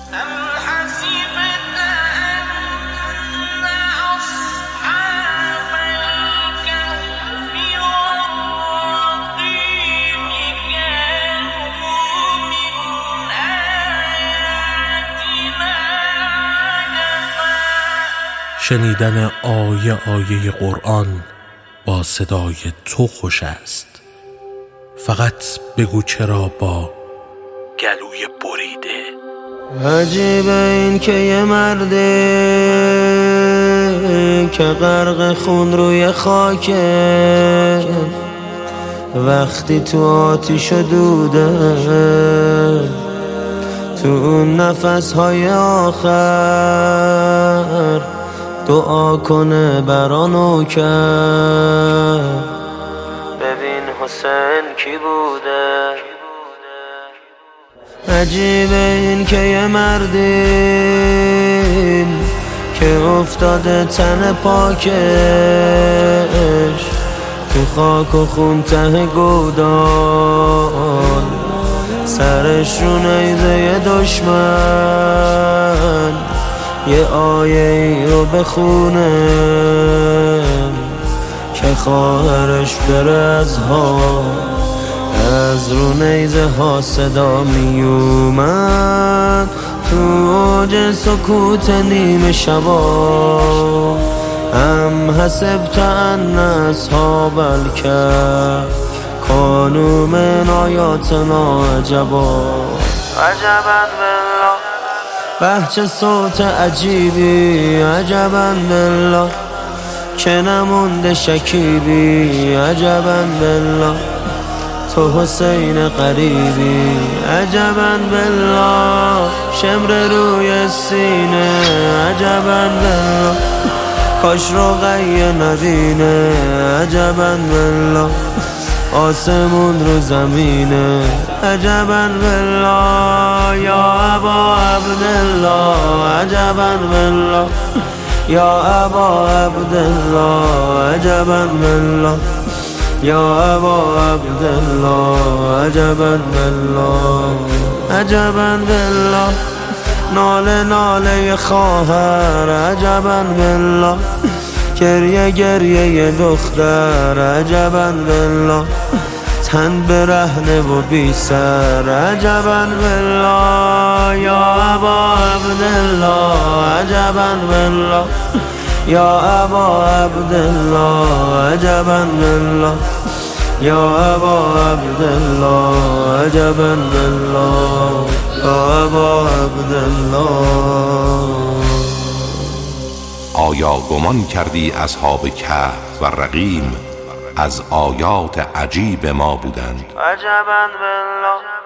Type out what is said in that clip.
شنیدن آیه قرآن با صدای تو خوش است. فقط بگو چرا با گلوی بریده. عجیبه این که یه مرده که غرق خون روی خاکه، وقتی تو آتیش و دوده، تو اون نفس‌های آخر دعا کنه برانو کرد. ببین حسین کی بوده. عجیبه این که یه مردیم که افتاده تن پاکش تو خاک و خون ته گودال، سرش رو نیزه دشمن یه آیه ای رو بخونه که خواهرش بره از ها. از رو نیزه ها صدا می اومد تو اوج سکوت نیمه شبا. ام حسبت ان اصحاب الکهف کانوا من آیاتنا عجبا. عجبا بالله، به چه صوت عجیبی، عجبا بالله که نمونده شکیبی، عجبا بالله تو حسین قریبی، عجبا بالله شمر روی سینه، عجبا بالله کاش رقیه نبینه، عجبا بالله آسمون رو زمینه، عجبا بالله یا ابا عبدالله، عجبا بالله یا ابا عبدالله، عجبا بالله یا ابا عبدالله، عجبا بالله، عجبا بالله ناله ناله خواهر، عجبا بالله گریه گریه دختر، عجبا بالله تن برهنه و بی سر، عجبا بالله یا ابا عبدالله، عجبا بالله یا ابا عبدالله، عجبا بالله یا ابا عبدالله، عجبا بالله یا ابا عبدالله. آیا گمان کردی اصحاب کهف و رقیم از آیات عجیب ما بودند؟ عجبا بالله.